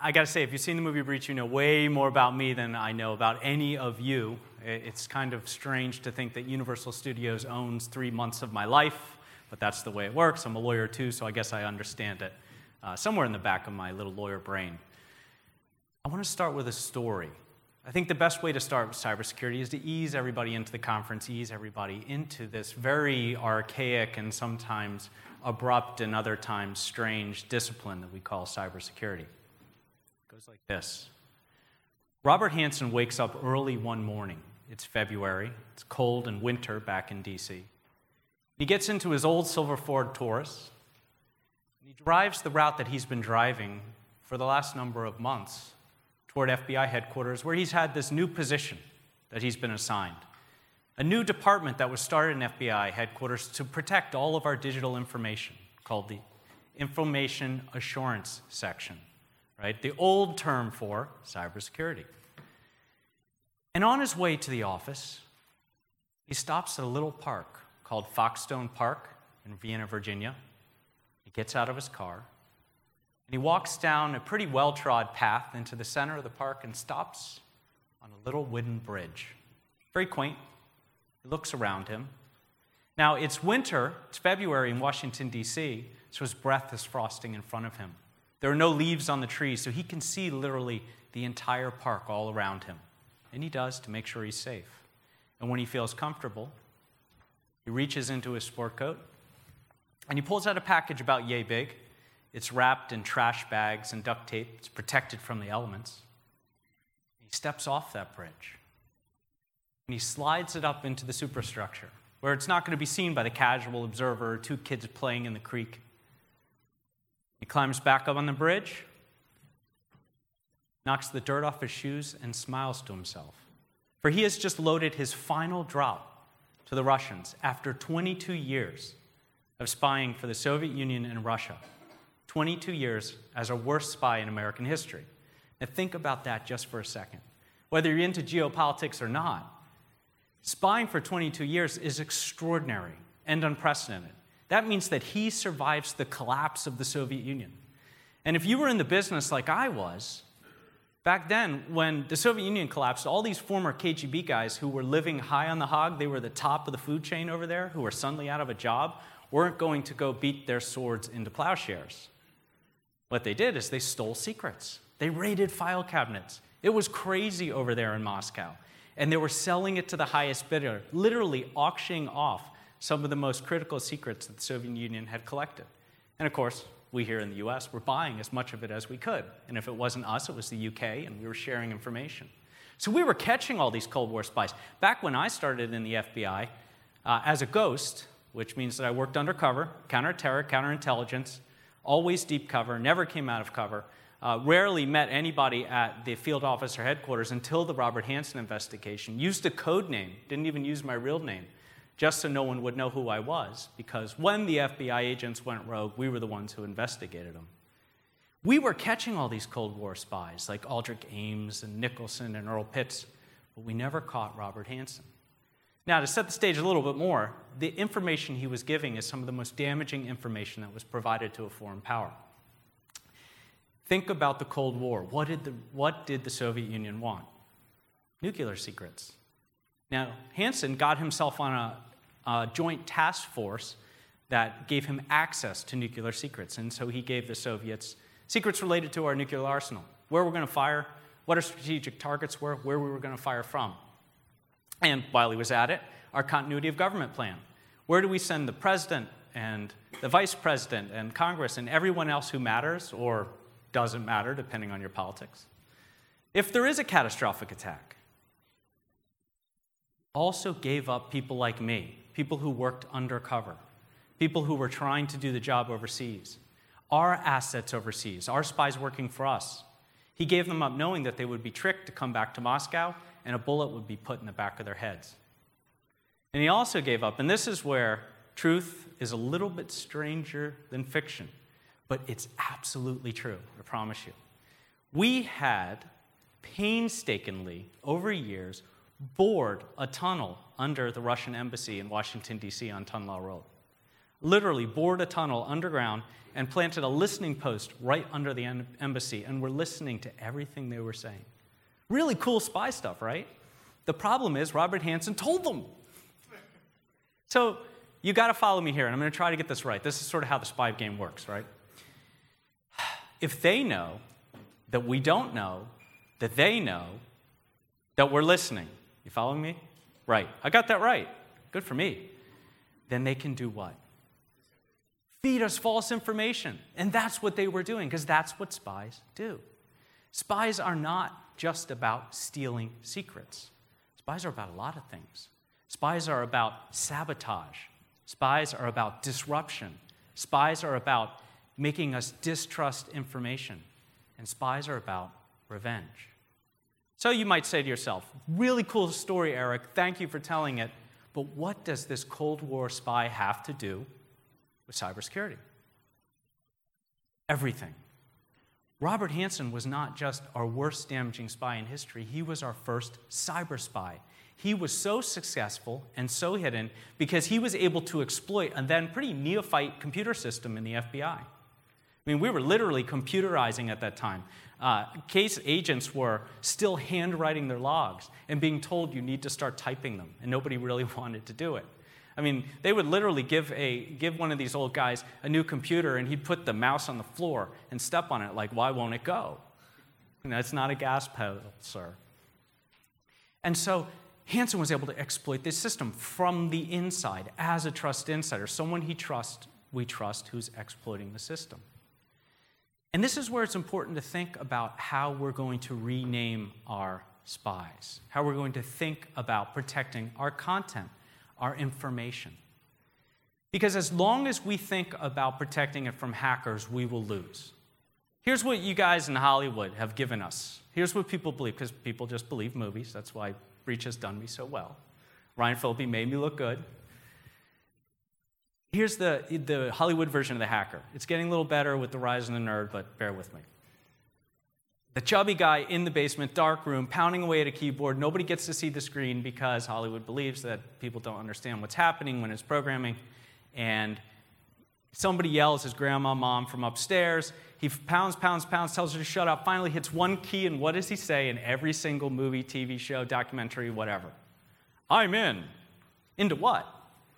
I got to say, if you've seen the movie Breach, you know way more about me than I know about any of you. It's kind of strange to think that Universal Studios owns 3 months of my life, but that's the way it works. I'm a lawyer too, so I guess I understand it somewhere in the back of my little lawyer brain. I want to start with a story. I think the best way to start with cybersecurity is to ease everybody into the conference, ease everybody into this very archaic and sometimes abrupt and other times strange discipline that we call cybersecurity. It goes like this. Robert Hansen wakes up early one morning. It's February. It's cold and winter back in D.C. He gets into his old silver Ford Taurus. And he drives the route that he's been driving for the last number of months toward FBI headquarters, where he's had this new position that he's been assigned. A new department that was started in FBI headquarters to protect all of our digital information, called the Information Assurance Section, right? The old term for cybersecurity. And on his way to the office, he stops at a little park called Foxstone Park in Vienna, Virginia. He gets out of his car, and he walks down a pretty well-trod path into the center of the park and stops on a little wooden bridge. Very quaint. He looks around him. Now, it's winter, it's February in Washington, D.C., so his breath is frosting in front of him. There are no leaves on the trees, so he can see literally the entire park all around him. And he does to make sure he's safe. And when he feels comfortable, he reaches into his sport coat, and he pulls out a package about yay big. It's wrapped in trash bags and duct tape. It's protected from the elements. He steps off that bridge, and he slides it up into the superstructure, where it's not going to be seen by the casual observer or 2 kids playing in the creek. He climbs back up on the bridge, knocks the dirt off his shoes, and smiles to himself. For he has just loaded his final drop to the Russians after 22 years of spying for the Soviet Union and Russia. 22 years as a worst spy in American history. Now think about that just for a second. Whether you're into geopolitics or not, spying for 22 years is extraordinary and unprecedented. That means that he survives the collapse of the Soviet Union. And if you were in the business like I was, back then, when the Soviet Union collapsed, all these former KGB guys who were living high on the hog, they were the top of the food chain over there, who were suddenly out of a job, weren't going to go beat their swords into plowshares. What they did is they stole secrets. They raided file cabinets. It was crazy over there in Moscow. And they were selling it to the highest bidder, literally auctioning off some of the most critical secrets that the Soviet Union had collected. And of course, we here in the US were buying as much of it as we could. And if it wasn't us, it was the UK, and we were sharing information. So we were catching all these Cold War spies. Back when I started in the FBI, as a ghost, which means that I worked undercover, counterterror, counterintelligence, always deep cover, never came out of cover, rarely met anybody at the field officer headquarters until the Robert Hansen investigation, used a code name, didn't even use my real name, just so no one would know who I was, because when the FBI agents went rogue, we were the ones who investigated them. We were catching all these Cold War spies, like Aldrich Ames and Nicholson and Earl Pitts, but we never caught Robert Hansen. Now, to set the stage a little bit more, the information he was giving is some of the most damaging information that was provided to a foreign power. Think about the Cold War. What did the Soviet Union want? Nuclear secrets. Now, Hansen got himself on a joint task force that gave him access to nuclear secrets, and so he gave the Soviets secrets related to our nuclear arsenal, where we're going to fire, what our strategic targets were, where we were going to fire from. And while he was at it, our continuity of government plan. Where do we send the president and the vice president and Congress and everyone else who matters or doesn't matter, depending on your politics, if there is a catastrophic attack? Also gave up people like me, people who worked undercover, people who were trying to do the job overseas, our assets overseas, our spies working for us. He gave them up knowing that they would be tricked to come back to Moscow and a bullet would be put in the back of their heads. And he also gave up, and this is where truth is a little bit stranger than fiction, but it's absolutely true, I promise you. We had painstakingly, over years, bored a tunnel under the Russian embassy in Washington, D.C. on Tunla Road. literally bored a tunnel underground and planted a listening post right under the embassy, and were listening to everything they were saying. Really cool spy stuff, right? The problem is Robert Hanssen told them. So you got to follow me here, and I'm going to try to get this right. This is sort of how the spy game works, right? If they know that we don't know, that they know that we're listening, you following me? Right. I got that right. Good for me. Then they can do what? Feed us false information. And that's what they were doing, because that's what spies do. Spies are not just about stealing secrets. Spies are about a lot of things. Spies are about sabotage. Spies are about disruption. Spies are about making us distrust information. And spies are about revenge. So you might say to yourself, really cool story, Eric. Thank you for telling it. But what does this Cold War spy have to do with cybersecurity? Everything. Robert Hanssen was not just our worst damaging spy in history. He was our first cyber spy. He was so successful and so hidden because he was able to exploit a then pretty neophyte computer system in the FBI. I mean, we were literally computerizing at that time. Case agents were still handwriting their logs and being told you need to start typing them, and nobody really wanted to do it. I mean, they would literally give one of these old guys a new computer, and he'd put the mouse on the floor and step on it like, why won't it go? You know, it's not a gas pedal, sir. And so Hanssen was able to exploit this system from the inside as a trusted insider, someone we trust who's exploiting the system. And this is where it's important to think about how we're going to rename our spies, how we're going to think about protecting our content, our information. Because as long as we think about protecting it from hackers, we will lose. Here's what you guys in Hollywood have given us. Here's what people believe, because people just believe movies. That's why Breach has done me so well. Ryan Phillippe made me look good. Here's the Hollywood version of the hacker. It's getting a little better with the rise of the nerd, but bear with me. The chubby guy in the basement, dark room, pounding away at a keyboard. Nobody gets to see the screen because Hollywood believes that people don't understand what's happening when it's programming. And somebody yells his grandma, mom from upstairs. He pounds, tells her to shut up, finally hits one key, and what does he say in every single movie, TV show, documentary, whatever? I'm in. Into what?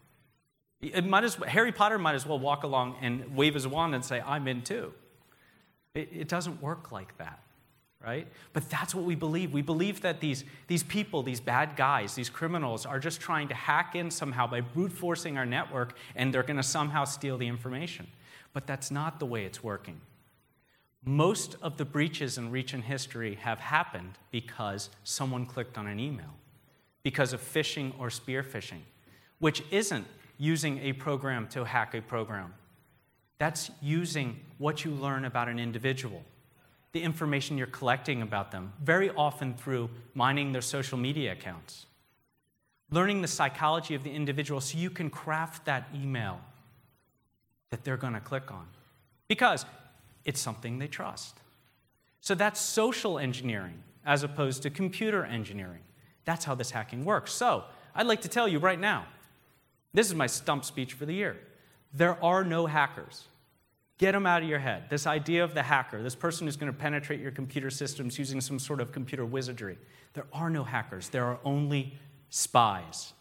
Harry Potter might as well walk along and wave his wand and say, I'm in too. It doesn't work like that, right? But that's what we believe. We believe that these people, these bad guys, these criminals are just trying to hack in somehow by brute forcing our network, and they're going to somehow steal the information. But that's not the way it's working. Most of the breaches in recent history have happened because someone clicked on an email, because of phishing or spear phishing, which isn't using a program to hack a program. That's using what you learn about an individual, the information you're collecting about them, very often through mining their social media accounts, learning the psychology of the individual so you can craft that email that they're going to click on because it's something they trust. So that's social engineering as opposed to computer engineering. That's how this hacking works. So I'd like to tell you right now, this is my stump speech for the year. There are no hackers. Get them out of your head. This idea of the hacker, this person who's going to penetrate your computer systems using some sort of computer wizardry. There are no hackers. There are only spies.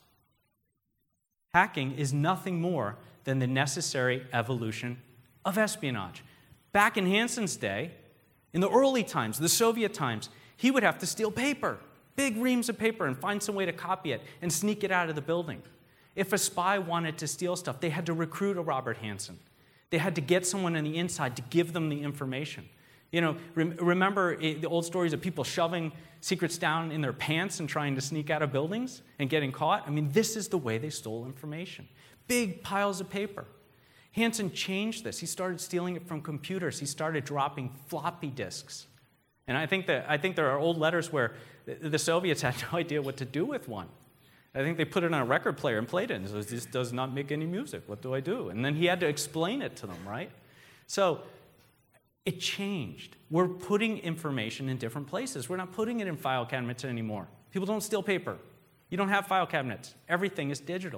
Hacking is nothing more than the necessary evolution of espionage. Back in Hanssen's day, in the early times, the Soviet times, he would have to steal paper, big reams of paper, and find some way to copy it and sneak it out of the building. If a spy wanted to steal stuff, they had to recruit a Robert Hanssen. They had to get someone on the inside to give them the information. You know, remember the old stories of people shoving secrets down in their pants and trying to sneak out of buildings and getting caught? I mean, this is the way they stole information. Big piles of paper. Hanssen changed this. He started stealing it from computers. He started dropping floppy disks. And I think there are old letters where the Soviets had no idea what to do with one. I think they put it on a record player and played it. And so this does not make any music. What do I do? And then he had to explain it to them, right? So it changed. We're putting information in different places. We're not putting it in file cabinets anymore. People don't steal paper. You don't have file cabinets. Everything is digital.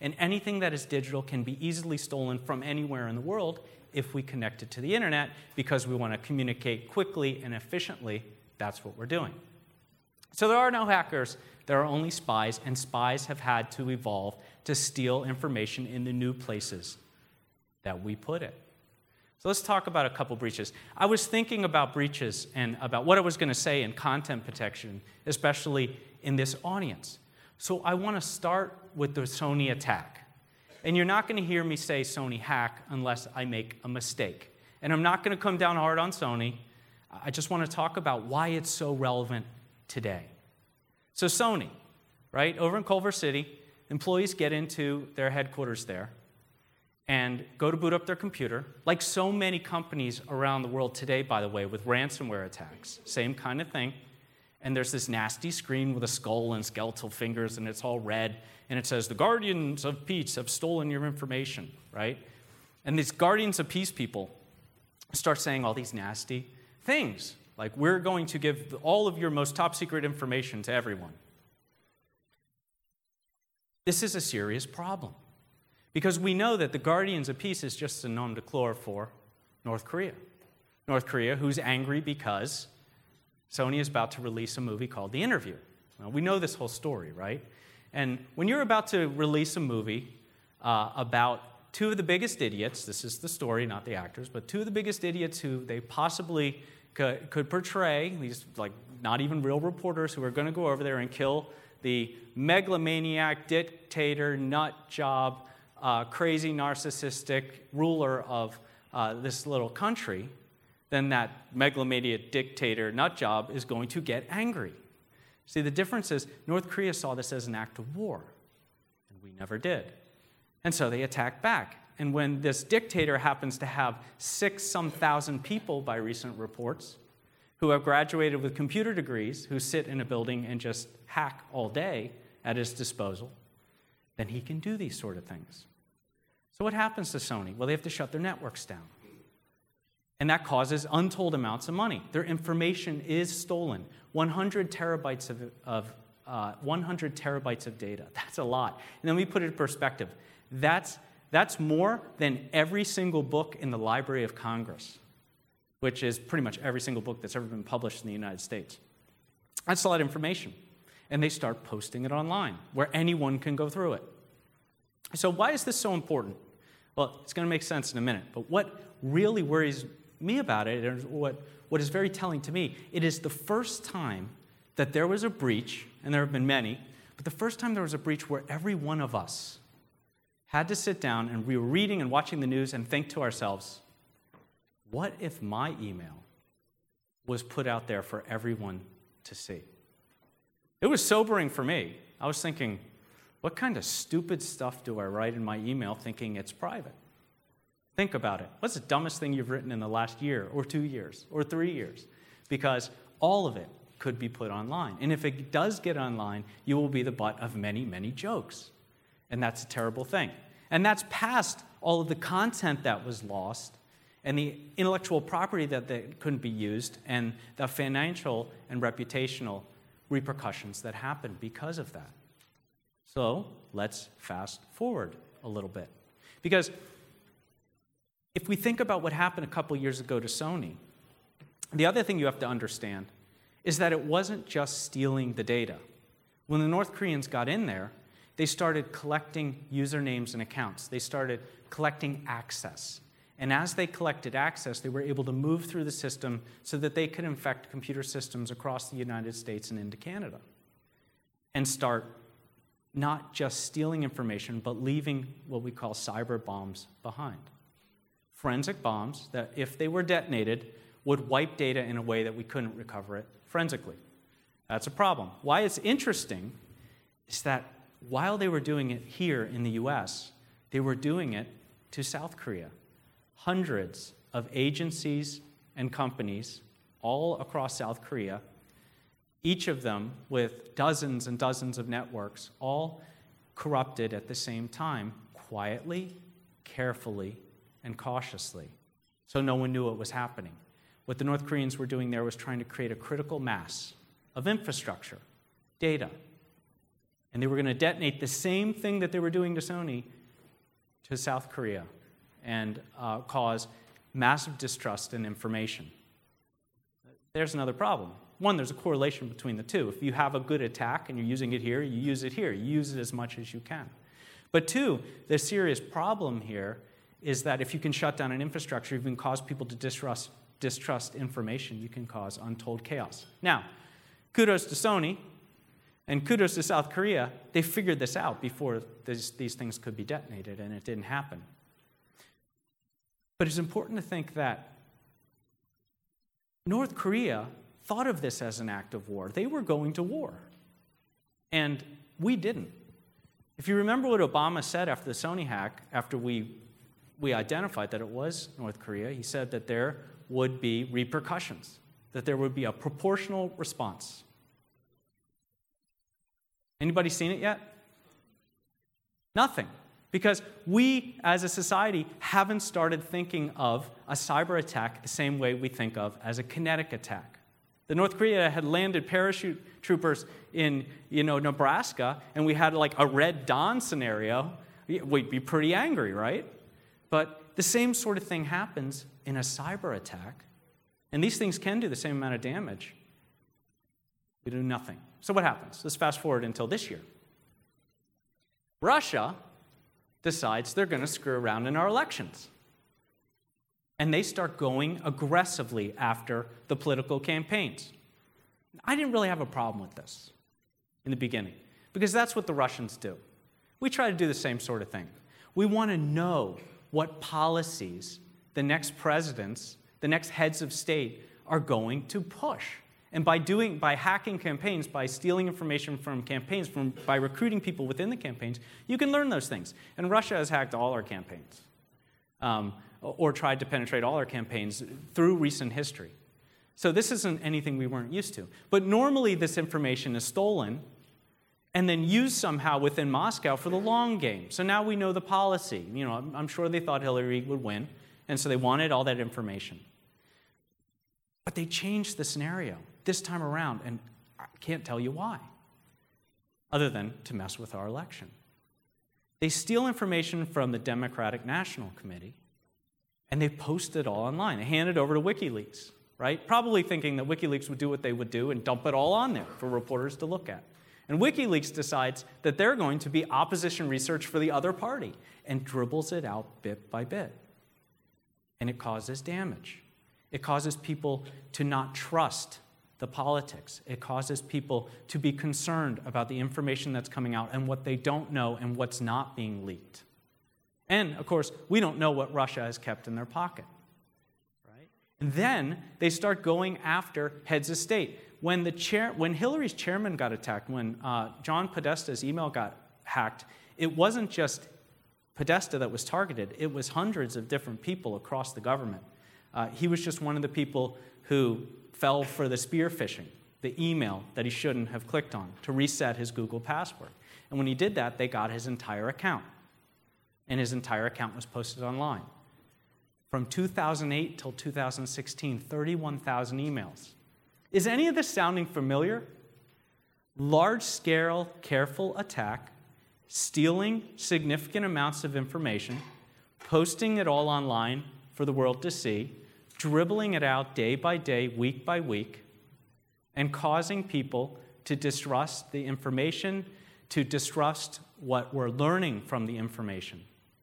And anything that is digital can be easily stolen from anywhere in the world if we connect it to the internet, because we want to communicate quickly and efficiently. That's what we're doing. So there are no hackers, there are only spies, and spies have had to evolve to steal information in the new places that we put it. So let's talk about a couple breaches. I was thinking about breaches and about what I was going to say in content protection, especially in this audience. So I want to start with the Sony attack. And you're not going to hear me say Sony hack unless I make a mistake. And I'm not going to come down hard on Sony. I just want to talk about why it's so relevant today. So Sony, right, over in Culver City, employees get into their headquarters there and go to boot up their computer, like so many companies around the world today, by the way, with ransomware attacks. Same kind of thing. And there's this nasty screen with a skull and skeletal fingers, and it's all red, and it says, "The Guardians of Peace have stolen your information," right? And these Guardians of Peace people start saying all these nasty things, like, "We're going to give all of your most top secret information to everyone." This is a serious problem, because we know that the Guardians of Peace is just a nom de plume for North Korea. North Korea, who's angry because Sony is about to release a movie called The Interview. Well, we know this whole story, right? And when you're about to release a movie about two of the biggest idiots, this is the story, not the actors, but two of the biggest idiots who they possibly could portray, these like not even real reporters who are going to go over there and kill the megalomaniac, dictator, nut job, crazy narcissistic ruler of this little country, then that megalomaniac dictator nut job is going to get angry. See, the difference is North Korea saw this as an act of war, and we never did. And so they attacked back. And when this dictator happens to have 6-some thousand people, by recent reports, who have graduated with computer degrees, who sit in a building and just hack all day at his disposal, then he can do these sort of things. So what happens to Sony? Well, they have to shut their networks down. And that causes untold amounts of money. Their information is stolen. 100 terabytes of data. That's a lot. And then we put it in perspective. That's more than every single book in the Library of Congress, which is pretty much every single book that's ever been published in the United States. That's a lot of information. And they start posting it online, where anyone can go through it. So why is this so important? Well, it's going to make sense in a minute. But what really worries me about it, and what is very telling to me, it is the first time that there was a breach, and there have been many, but the first time there was a breach where every one of us had to sit down and we were reading and watching the news and think to ourselves, what if my email was put out there for everyone to see? It was sobering for me. I was thinking, what kind of stupid stuff do I write in my email thinking it's private? Think about it. What's the dumbest thing you've written in the last year or 2 years or 3 years? Because all of it could be put online. And if it does get online, you will be the butt of many, many jokes. And that's a terrible thing. And that's past all of the content that was lost and the intellectual property that couldn't be used and the financial and reputational repercussions that happened because of that. So let's fast forward a little bit. Because if we think about what happened a couple years ago to Sony, the other thing you have to understand is that it wasn't just stealing the data. When the North Koreans got in there, they started collecting usernames and accounts. They started collecting access. And as they collected access, they were able to move through the system so that they could infect computer systems across the United States and into Canada and start not just stealing information, but leaving what we call cyber bombs behind. Forensic bombs that, if they were detonated, would wipe data in a way that we couldn't recover it forensically. That's a problem. Why it's interesting is that while they were doing it here in the US, they were doing it to South Korea. Hundreds of agencies and companies all across South Korea, each of them with dozens and dozens of networks, all corrupted at the same time, quietly, carefully, and cautiously. So no one knew what was happening. What the North Koreans were doing there was trying to create a critical mass of infrastructure, data, And they were going to detonate the same thing that they were doing to Sony to South Korea and cause massive distrust in information. There's another problem. One, there's a correlation between the two. If you have a good attack and you're using it here, you use it here. You use it as much as you can. But two, the serious problem here is that if you can shut down an infrastructure, you can cause people to distrust information, you can cause untold chaos. Now, kudos to Sony and kudos to South Korea. They figured this out before these things could be detonated, and it didn't happen. But it's important to think that North Korea thought of this as an act of war. They were going to war, and we didn't. If you remember what Obama said after the Sony hack, after we identified that it was North Korea, he said that there would be repercussions, that there would be a proportional response. Anybody seen it yet? Nothing. Because we, as a society, haven't started thinking of a cyber attack the same way we think of as a kinetic attack. The North Korea had landed parachute troopers in, Nebraska, and we had like a Red Dawn scenario. We'd be pretty angry, right? But the same sort of thing happens in a cyber attack, and these things can do the same amount of damage. We do nothing. So what happens? Let's fast forward until this year. Russia decides they're going to screw around in our elections. And they start going aggressively after the political campaigns. I didn't really have a problem with this in the beginning, because that's what the Russians do. We try to do the same sort of thing. We want to know what policies the next presidents, the next heads of state are going to push. And by hacking campaigns, by stealing information from campaigns, by recruiting people within the campaigns, you can learn those things. And Russia has hacked all our campaigns, or tried to penetrate all our campaigns through recent history. So this isn't anything we weren't used to. But normally this information is stolen and then used somehow within Moscow for the long game. So now we know the policy. I'm sure they thought Hillary would win, and so they wanted all that information. But they changed the scenario this time around, and I can't tell you why, other than to mess with our election. They steal information from the Democratic National Committee, and they post it all online. They hand it over to WikiLeaks, right? Probably thinking that WikiLeaks would do what they would do and dump it all on there for reporters to look at. And WikiLeaks decides that they're going to be opposition research for the other party and dribbles it out bit by bit. And it causes damage. It causes people to not trust the politics. It causes people to be concerned about the information that's coming out and what they don't know and what's not being leaked. And, of course, we don't know what Russia has kept in their pocket. Right? And then they start going after heads of state. When Hillary's chairman got attacked, when John Podesta's email got hacked, it wasn't just Podesta that was targeted. It was hundreds of different people across the government. He was just one of the people who fell for the spear phishing, the email that he shouldn't have clicked on to reset his Google password. And when he did that, they got his entire account. And his entire account was posted online. From 2008 till 2016, 31,000 emails. Is any of this sounding familiar? Large-scale, careful attack, stealing significant amounts of information, posting it all online for the world to see, dribbling it out day by day, week by week, and causing people to distrust the information, to distrust what we're learning from the information.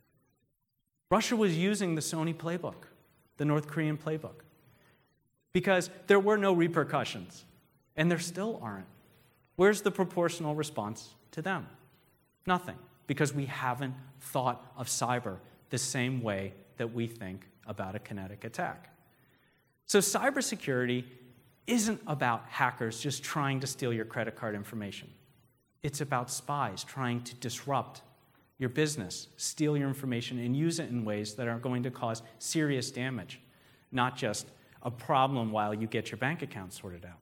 Russia was using the Sony playbook, the North Korean playbook, because there were no repercussions, and there still aren't. Where's the proportional response to them? Nothing, because we haven't thought of cyber the same way that we think about a kinetic attack. So cybersecurity isn't about hackers just trying to steal your credit card information. It's about spies trying to disrupt your business, steal your information, and use it in ways that are going to cause serious damage, not just a problem while you get your bank account sorted out.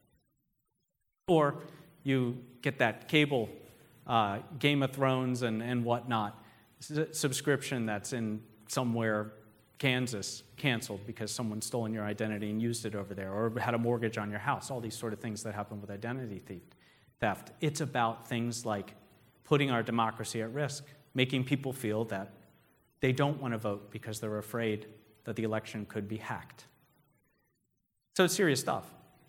Or you get that cable Game of Thrones and whatnot subscription that's in somewhere Kansas canceled because someone stolen your identity and used it over there, or had a mortgage on your house, all these sort of things that happen with identity theft. It's about things like putting our democracy at risk, making people feel that they don't want to vote because they're afraid that the election could be hacked. So it's serious stuff.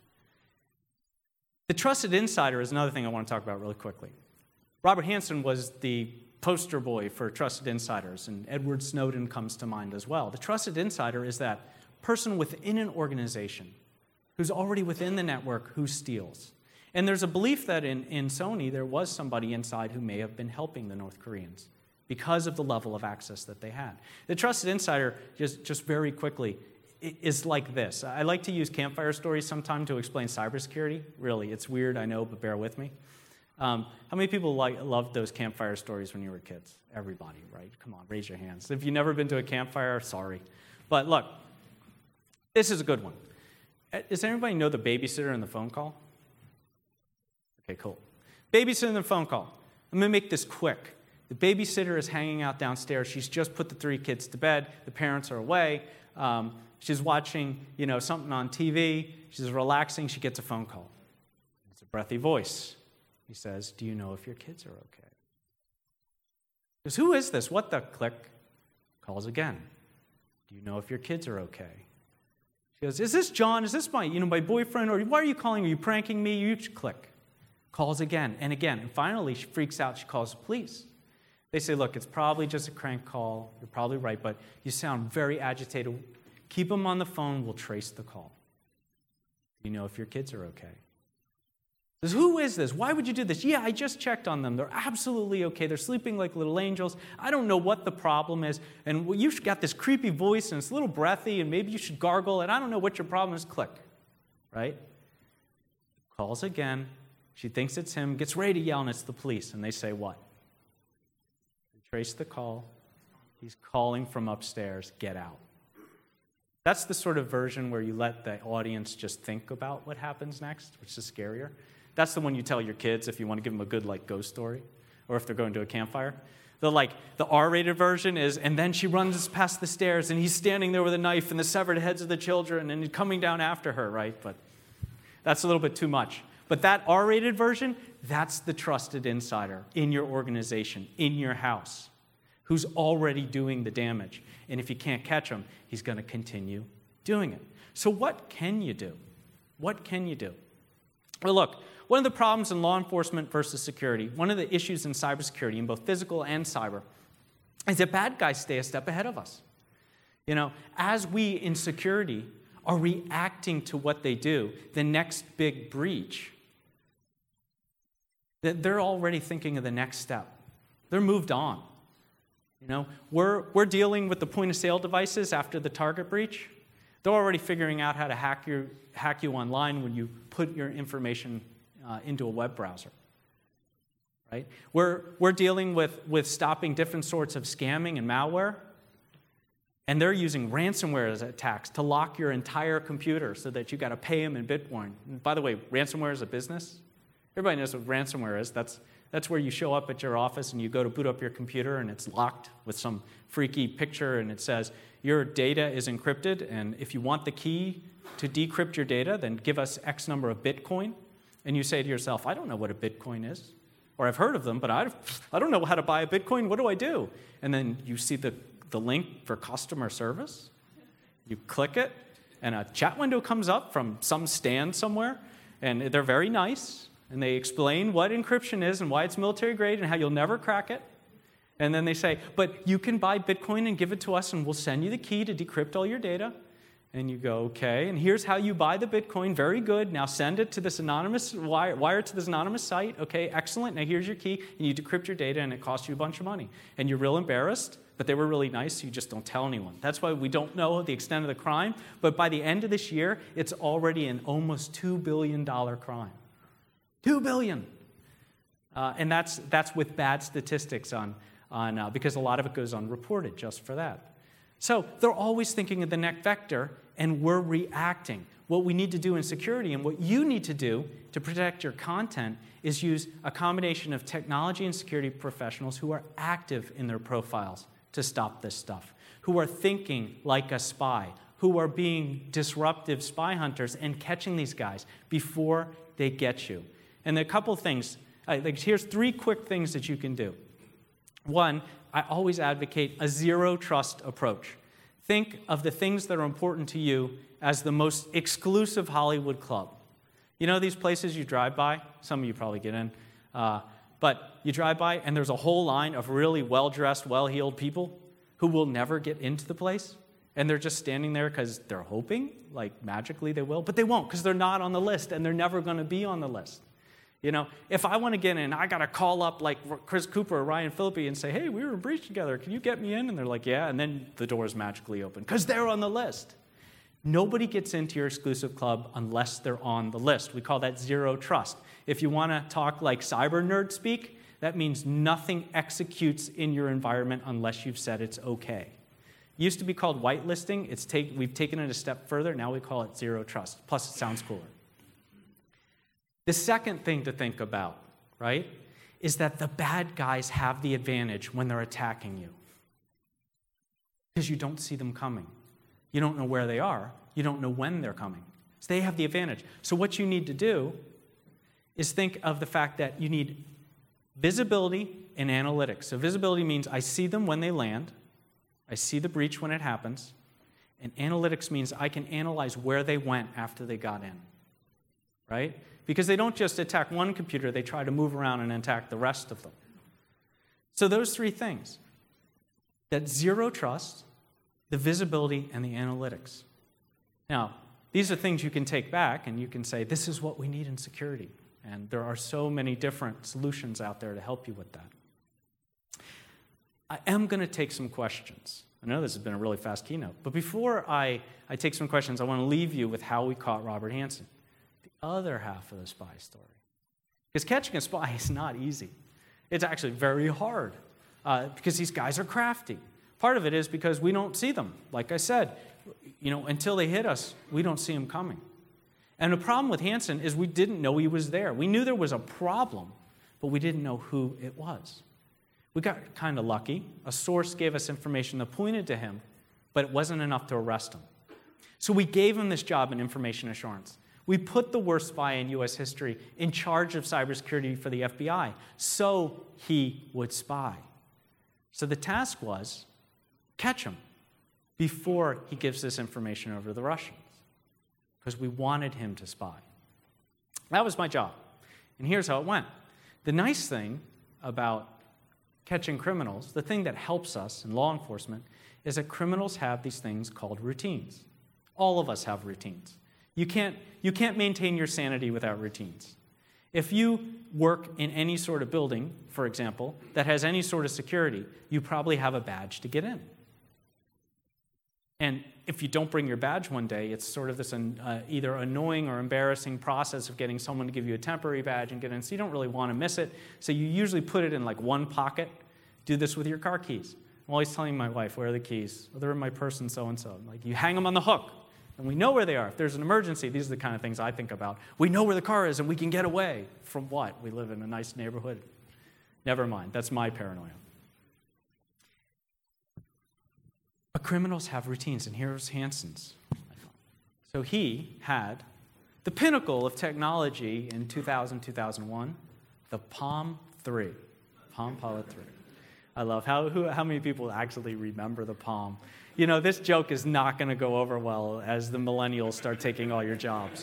The trusted insider is another thing I want to talk about really quickly. Robert Hanssen was the poster boy for trusted insiders, and Edward Snowden comes to mind as well. The trusted insider is that person within an organization who's already within the network who steals. And there's a belief that in Sony there was somebody inside who may have been helping the North Koreans because of the level of access that they had. The trusted insider, just very quickly, is like this. I like to use campfire stories sometime to explain cybersecurity. Really, it's weird, I know, but bear with me. How many people loved those campfire stories when you were kids? Everybody, right? Come on, raise your hands. If you've never been to a campfire, sorry. But look, this is a good one. Does anybody know the babysitter in the phone call? Okay, cool. Babysitter in the phone call. I'm going to make this quick. The babysitter is hanging out downstairs. She's just put the 3 kids to bed. The parents are away. She's watching, something on TV. She's relaxing. She gets a phone call. It's a breathy voice. He says, "Do you know if your kids are okay?" He goes, "Who is this? What the?" Click. Calls again. "Do you know if your kids are okay?" She goes, "Is this John? Is this my boyfriend? Or why are you calling? Are you pranking me?" You click. Calls again and again. And finally, she freaks out. She calls the police. They say, "Look, it's probably just a crank call. You're probably right, but you sound very agitated. Keep them on the phone. We'll trace the call. Do you know if your kids are okay?" Says, "Who is this? Why would you do this?" "Yeah, I just checked on them. They're absolutely okay. They're sleeping like little angels. I don't know what the problem is. And you've got this creepy voice, and it's a little breathy, and maybe you should gargle, and I don't know what your problem is." Click. Right? Calls again. She thinks it's him, gets ready to yell, and it's the police. And they say what? They trace the call. He's calling from upstairs. Get out. That's the sort of version where you let the audience just think about what happens next, which is scarier. That's the one you tell your kids if you want to give them a good ghost story, or if they're going to a campfire. The R-rated version is, and then she runs past the stairs, and he's standing there with a knife and the severed heads of the children, and he's coming down after her, right? But that's a little bit too much. But that R-rated version, that's the trusted insider in your organization, in your house, who's already doing the damage. And if you can't catch him, he's going to continue doing it. So what can you do? What can you do? Well, look, one of the problems in law enforcement versus security, one of the issues in cybersecurity, in both physical and cyber, is that bad guys stay a step ahead of us. As we in security are reacting to what they do, the next big breach, they're already thinking of the next step. They're moved on. We're dealing with the point-of-sale devices after the Target breach. They're already figuring out how to hack you online when you put your information into a web browser. Right? We're dealing with stopping different sorts of scamming and malware, and they're using ransomware as attacks to lock your entire computer so that you got to pay them in Bitcoin. And by the way, ransomware is a business. Everybody knows what ransomware is. That's where you show up at your office and you go to boot up your computer and it's locked with some freaky picture and it says, "Your data is encrypted, and if you want the key to decrypt your data, then give us X number of Bitcoin." And you say to yourself, "I don't know what a Bitcoin is. Or I've heard of them, but I don't know how to buy a Bitcoin. What do I do?" And then you see the link for customer service. You click it, and a chat window comes up from some stand somewhere, and they're very nice. And they explain what encryption is and why it's military grade and how you'll never crack it. And then they say, "But you can buy Bitcoin and give it to us and we'll send you the key to decrypt all your data." And you go, "Okay, and here's how you buy the Bitcoin. Very good. Now send it to this anonymous, wire to this anonymous site. Okay, excellent. Now here's your key." And you decrypt your data and it costs you a bunch of money. And you're real embarrassed, but they were really nice, so you just don't tell anyone. That's why we don't know the extent of the crime. But by the end of this year, it's already an almost $2 billion crime. $2 billion. And that's with bad statistics on because a lot of it goes unreported just for that. So they're always thinking of the next vector, and we're reacting. What we need to do in security and what you need to do to protect your content is use a combination of technology and security professionals who are active in their profiles to stop this stuff, who are thinking like a spy, who are being disruptive spy hunters and catching these guys before they get you. And there are a couple of things Here's 3 quick things that you can do. 1, I always advocate a zero trust approach. Think of the things that are important to you as the most exclusive Hollywood club. You know these places you drive by? Some of you probably get in. But you drive by and there's a whole line of really well-dressed, well-heeled people who will never get into the place. And they're just standing there because they're hoping, like magically they will. But they won't because they're not on the list and they're never going to be on the list. You know, if I want to get in, I got to call up like Chris Cooper or Ryan Phillippe and say, hey, we were in Breach together. Can you get me in? And they're like, yeah. And then the doors magically open because they're on the list. Nobody gets into your exclusive club unless they're on the list. We call that zero trust. If you want to talk like cyber nerd speak, that means nothing executes in your environment unless you've said it's okay. It used to be called whitelisting. We've taken it a step further. Now we call it zero trust. Plus, it sounds cooler. The second thing to think about, right, is that the bad guys have the advantage when they're attacking you because you don't see them coming. You don't know where they are. You don't know when they're coming. So they have the advantage. So what you need to do is think of the fact that you need visibility and analytics. So visibility means I see them when they land. I see the breach when it happens. And analytics means I can analyze where they went after they got in, right? Because they don't just attack one computer, they try to move around and attack the rest of them. So those 3 things, that zero trust, the visibility, and the analytics. Now, these are things you can take back and you can say, this is what we need in security. And there are so many different solutions out there to help you with that. I am going to take some questions. I know this has been a really fast keynote, but before I take some questions, I want to leave you with how we caught Robert Hanssen, the other half of the spy story. Because catching a spy is not easy. It's actually very hard because these guys are crafty. Part of it is because we don't see them. Like I said, until they hit us, we don't see them coming. And the problem with Hanssen is we didn't know he was there. We knew there was a problem, but we didn't know who it was. We got kind of lucky. A source gave us information that pointed to him, but it wasn't enough to arrest him. So we gave him this job in information assurance. We put the worst spy in U.S. history in charge of cybersecurity for the FBI so he would spy. So the task was catch him before he gives this information over to the Russians, because we wanted him to spy. That was my job. And here's how it went. The nice thing about catching criminals, the thing that helps us in law enforcement, is that criminals have these things called routines. All of us have routines. You can't maintain your sanity without routines. If you work in any sort of building, for example, that has any sort of security, you probably have a badge to get in. And if you don't bring your badge one day, it's sort of this either annoying or embarrassing process of getting someone to give you a temporary badge and get in. So you don't really want to miss it. So you usually put it in like one pocket. Do this with your car keys. I'm always telling my wife, where are the keys? Oh, they're in my purse and so-and-so. I'm like, you hang them on the hook, and we know where they are. If there's an emergency, these are the kind of things I think about. We know where the car is, and we can get away. From what? We live in a nice neighborhood. Never mind. That's my paranoia. But criminals have routines, and here's Hanssen's. So he had the pinnacle of technology in 2000, 2001, the Palm 3, Palm Pilot 3. I love how many people actually remember the Palm. You know, this joke is not going to go over well as the millennials start taking all your jobs.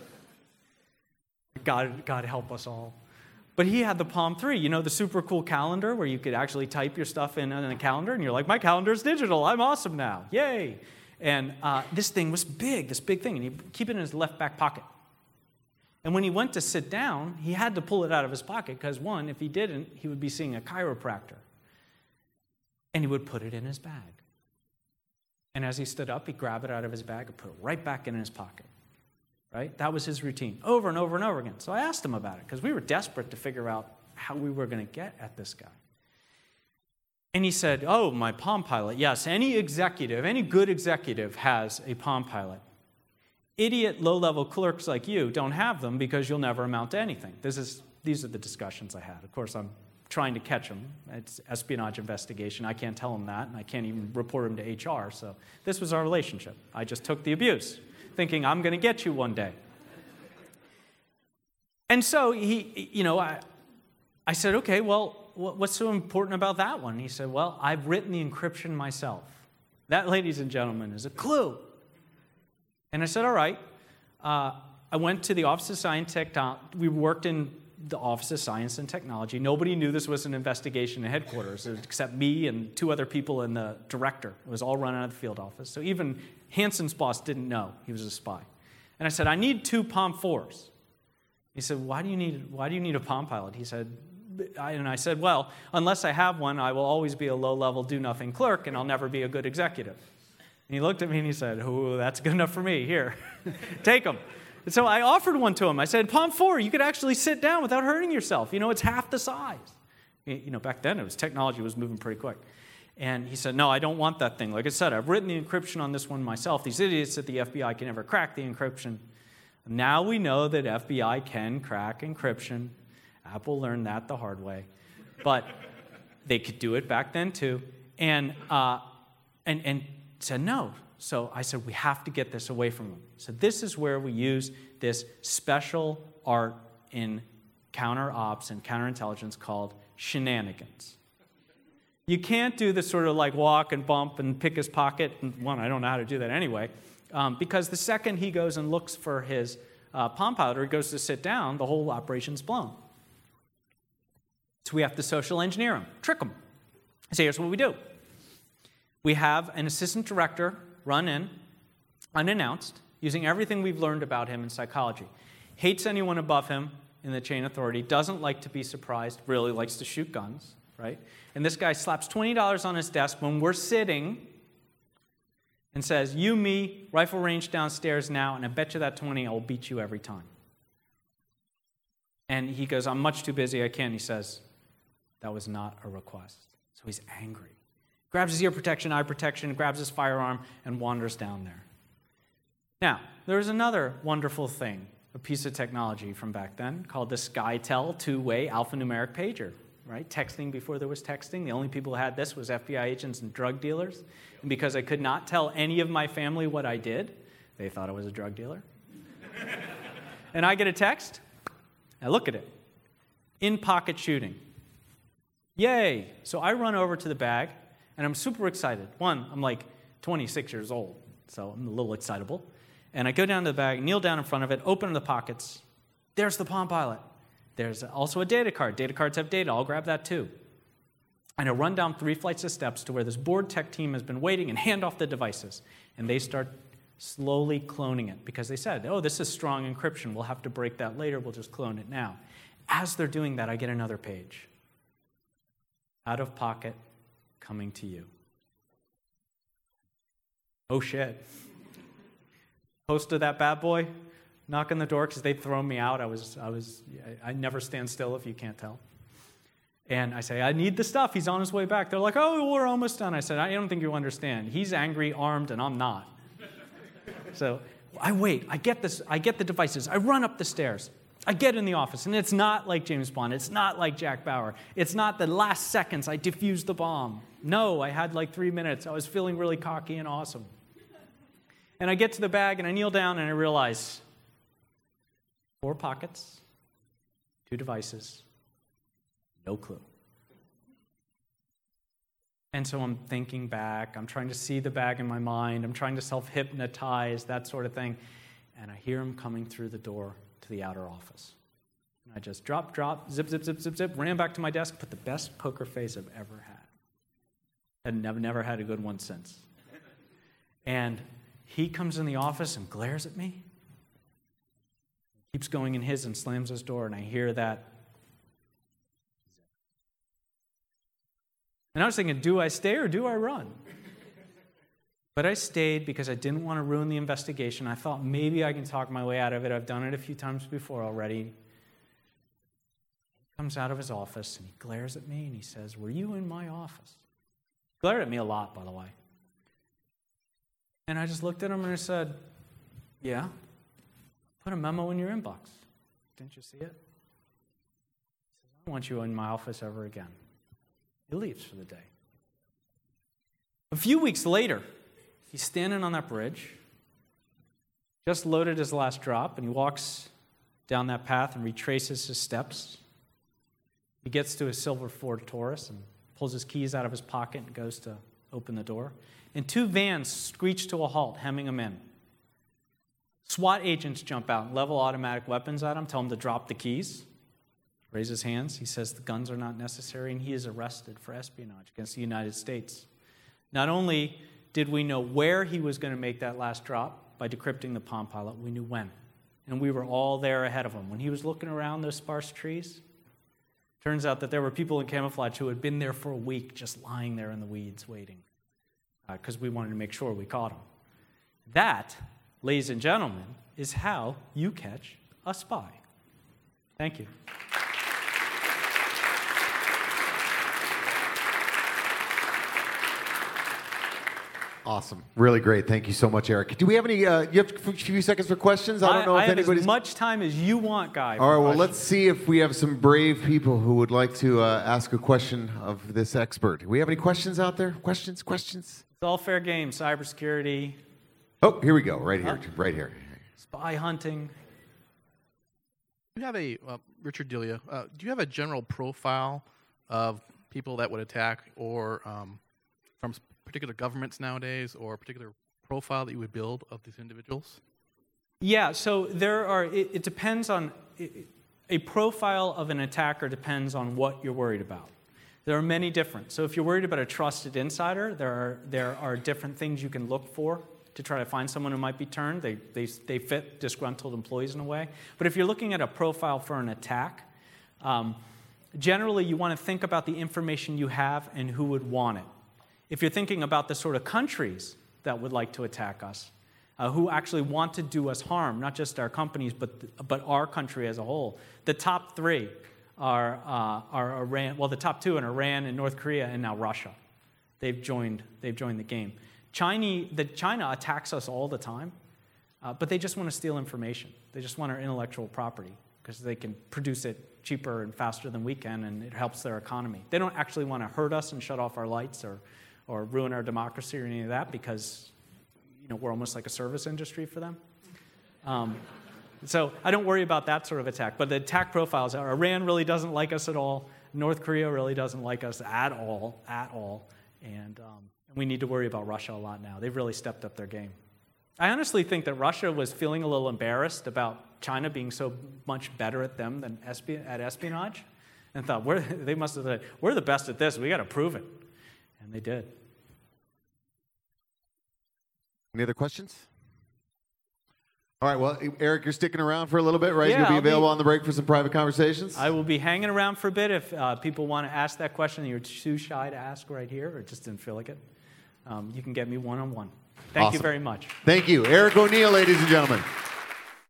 God help us all. But he had the Palm 3, you know, the super cool calendar where you could actually type your stuff in a calendar, and you're like, my calendar's digital. I'm awesome now. Yay. And this thing was big, this big thing, and he'd keep it in his left back pocket. And when he went to sit down, he had to pull it out of his pocket because, one, if he didn't, he would be seeing a chiropractor. And he would put it in his bag. And as he stood up, he'd grab it out of his bag and put it right back in his pocket. Right? That was his routine, over and over and over again. So I asked him about it because we were desperate to figure out how we were going to get at this guy. And he said, oh, my Palm Pilot. Yes, any good executive has a Palm Pilot. Idiot, low-level clerks like you don't have them because you'll never amount to anything. These are the discussions I had. Of course, I'm trying to catch him. It's espionage investigation. I can't tell him that, and I can't even report him to HR. So this was our relationship. I just took the abuse, thinking I'm going to get you one day. And so I said, okay, well, what's so important about that one? He said, well, I've written the encryption myself. That, ladies and gentlemen, is a clue. And I said, all right. I went to the Office of Science and Technology. We worked in the Office of Science and Technology. Nobody knew this was an investigation at headquarters except me and two other people and the director. It was all run out of the field office. So even Hanson's boss didn't know he was a spy. And I said, I need 2 Palm 4s. He said, why do you need a Palm Pilot? He said, and I said, well, unless I have one, I will always be a low-level do-nothing clerk, and I'll never be a good executive. And he looked at me and he said, oh, that's good enough for me. Here, take them. And so I offered one to him. I said, Palm 4, you could actually sit down without hurting yourself. It's half the size. Back then, technology was moving pretty quick. And he said, no, I don't want that thing. Like I said, I've written the encryption on this one myself. These idiots at the FBI can never crack the encryption. Now we know that FBI can crack encryption. Apple learned that the hard way. But they could do it back then, too. And said no. So I said, we have to get this away from them. So this is where we use this special art in counter-ops and counterintelligence called shenanigans. You can't do this sort of like walk and bump and pick his pocket. And one, I don't know how to do that anyway. Because the second he goes and looks for his Palm Pilot, or he goes to sit down, the whole operation's blown. So we have to social engineer him, trick him. So here's what we do. We have an assistant director run in, unannounced, using everything we've learned about him in psychology. Hates anyone above him in the chain of authority, doesn't like to be surprised, really likes to shoot guns, right? And this guy slaps $20 on his desk when we're sitting and says, you, me, rifle range downstairs now, and I bet you that 20 I will beat you every time. And he goes, I'm much too busy, I can't. He says, that was not a request. So he's angry. Grabs his ear protection, eye protection, grabs his firearm, and wanders down there. Now, there's another wonderful thing, a piece of technology from back then, called the SkyTel two-way alphanumeric pager, right? Texting before there was texting. The only people who had this was FBI agents and drug dealers. And because I could not tell any of my family what I did, they thought I was a drug dealer. And I get a text, I look at it. In-pocket shooting. Yay! So I run over to the bag, and I'm super excited. One, I'm like 26 years old, so I'm a little excitable. And I go down to the bag, kneel down in front of it, open the pockets. There's the Palm Pilot. There's also a data card. Data cards have data. I'll grab that too. And I run down 3 flights of steps to where this board tech team has been waiting and hand off the devices. And they start slowly cloning it because they said, oh, this is strong encryption. We'll have to break that later. We'll just clone it now. As they're doing that, I get another page. Out of pocket, coming to you. Oh, shit. Host of that bad boy, knock on the door because they'd thrown me out. I never stand still if you can't tell. And I say, I need the stuff. He's on his way back. They're like, oh, we're almost done. I said, I don't think you understand. He's angry, armed, and I'm not. So I wait. I get the devices. I run up the stairs. I get in the office, and it's not like James Bond. It's not like Jack Bauer. It's not the last seconds I defused the bomb. No, I had like 3 minutes. I was feeling really cocky and awesome. And I get to the bag, and I kneel down, and I realize 4 pockets, 2 devices, no clue. And so I'm thinking back. I'm trying to see the bag in my mind. I'm trying to self-hypnotize, that sort of thing. And I hear him coming through the door to the outer office. And I just drop, zip, zip, zip, zip, zip, ran back to my desk, put the best poker face I've ever had. And never had a good one since. And he comes in the office and glares at me. Keeps going in his and slams his door, and I hear that. And I was thinking, do I stay or do I run? But I stayed because I didn't want to ruin the investigation. I thought maybe I can talk my way out of it. I've done it a few times before already. He comes out of his office and he glares at me and he says, were you in my office? He glared at me a lot, by the way. And I just looked at him and I said, yeah. Put a memo in your inbox. Didn't you see it? He says, I don't want you in my office ever again. He leaves for the day. A few weeks later, he's standing on that bridge, just loaded his last drop, and he walks down that path and retraces his steps. He gets to his silver Ford Taurus and pulls his keys out of his pocket and goes to open the door. And 2 vans screech to a halt, hemming him in. SWAT agents jump out and level automatic weapons at him, tell him to drop the keys, raise his hands. He says the guns are not necessary, and he is arrested for espionage against the United States. Not only did we know where he was going to make that last drop by decrypting the Palm Pilot, we knew when. And we were all there ahead of him. When he was looking around those sparse trees, turns out that there were people in camouflage who had been there for a week just lying there in the weeds waiting because we wanted to make sure we caught him. That, ladies and gentlemen, is how you catch a spy. Thank you. Awesome. Really great. Thank you so much, Eric. Do we have any, you have a few seconds for questions? I don't know if have anybody's... as much time as you want, Guy. All right, well, let's see if we have some brave people who would like to ask a question of this expert. Do we have any questions out there? Questions? It's all fair game. Cybersecurity. Oh, here we go. Right here. Right here. Spy hunting. Do you have a, Richard Delia, do you have a general profile of people that would attack or from particular governments nowadays or a particular profile that you would build of these individuals? Yeah, so there are, it depends on, a profile of an attacker depends on what you're worried about. There are many different. So if you're worried about a trusted insider, there are different things you can look for to try to find someone who might be turned. They fit disgruntled employees in a way. But if you're looking at a profile for an attack, generally you want to think about the information you have and who would want it. If you're thinking about the sort of countries that would like to attack us, who actually want to do us harm, not just our companies, but our country as a whole, the top 3 are Iran. Well, the top 2 are Iran and North Korea, and now Russia. They've joined the game. China attacks us all the time, but they just want to steal information. They just want our intellectual property because they can produce it cheaper and faster than we can, and it helps their economy. They don't actually want to hurt us and shut off our lights or ruin our democracy or any of that because we're almost like a service industry for them. So I don't worry about that sort of attack. But the attack profiles are Iran really doesn't like us at all. North Korea really doesn't like us at all. And we need to worry about Russia a lot now. They've really stepped up their game. I honestly think that Russia was feeling a little embarrassed about China being so much better at them than at espionage and thought, they must have said, we're the best at this. We got to prove it. And they did. Any other questions? All right, well, Eric, you're sticking around for a little bit, right? Yeah, You'll be available on the break for some private conversations? I will be hanging around for a bit if people want to ask that question and you're too shy to ask right here or just didn't feel like it. You can get me one-on-one. Thank you very much. Thank you. Eric O'Neill, ladies and gentlemen.